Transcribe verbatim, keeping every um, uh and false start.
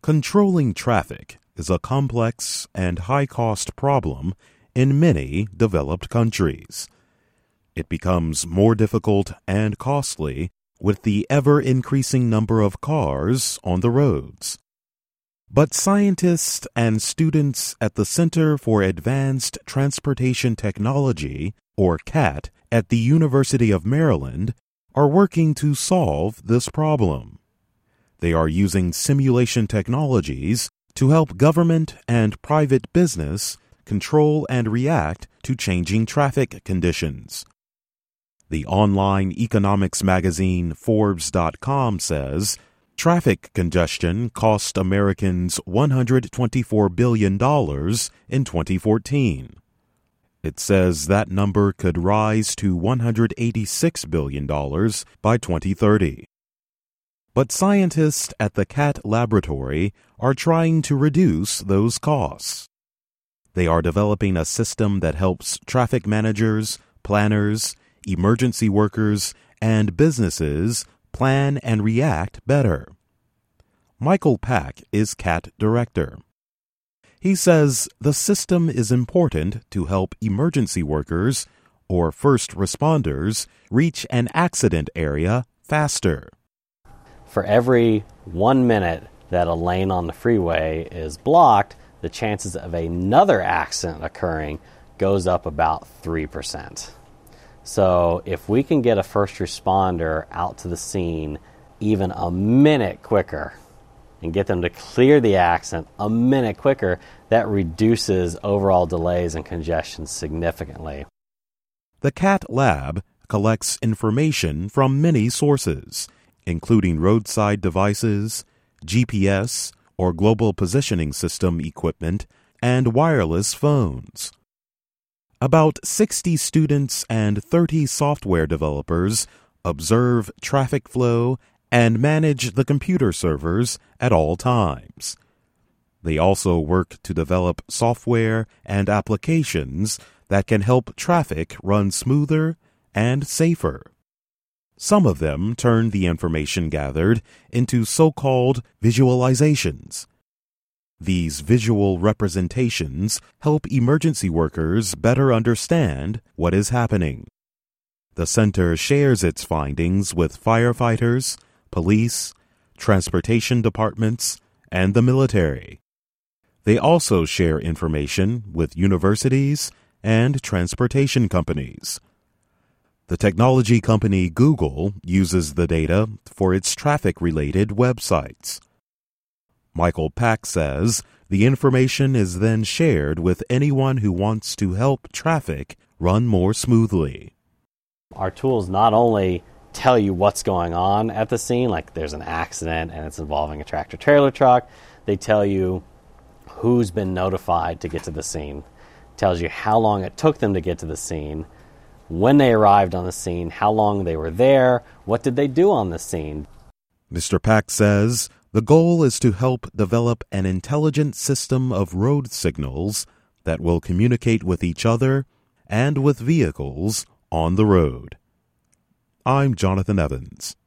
Controlling traffic is a complex and high-cost problem in many developed countries. It becomes more difficult and costly with the ever-increasing number of cars on the roads. But scientists and students at the Center for Advanced Transportation Technology, or CAT, at the University of Maryland are working to solve this problem. They are using simulation technologies to help government and private business control and react to changing traffic conditions. The online economics magazine Forbes dot com says traffic congestion cost Americans one hundred twenty-four billion dollars in twenty fourteen. It says that number could rise to one hundred eighty-six billion dollars by twenty thirty. But scientists at the CAT laboratory are trying to reduce those costs. They are developing a system that helps traffic managers, planners, emergency workers, and businesses plan and react better. Michael Pack is CAT director. He says the system is important to help emergency workers or first responders reach an accident area faster. For every one minute that a lane on the freeway is blocked, the chances of another accident occurring goes up about three percent. So if we can get a first responder out to the scene even a minute quicker and get them to clear the accident a minute quicker, that reduces overall delays and congestion significantly. The CAT lab collects information from many sources, including roadside devices, G P S or global positioning system equipment, and wireless phones. About sixty students and thirty software developers observe traffic flow and manage the computer servers at all times. They also work to develop software and applications that can help traffic run smoother and safer. Some of them turn the information gathered into so-called visualizations. These visual representations help emergency workers better understand what is happening. The center shares its findings with firefighters, police, transportation departments, and the military. They also share information with universities and transportation companies. The technology company Google uses the data for its traffic-related websites. Michael Pack says the information is then shared with anyone who wants to help traffic run more smoothly. Our tools not only tell you what's going on at the scene, like there's an accident and it's involving a tractor-trailer truck, they tell you who's been notified to get to the scene, tells you how long it took them to get to the scene, when they arrived on the scene, how long they were there, what did they do on the scene. Mister Pack says the goal is to help develop an intelligent system of road signals that will communicate with each other and with vehicles on the road. I'm Jonathan Evans.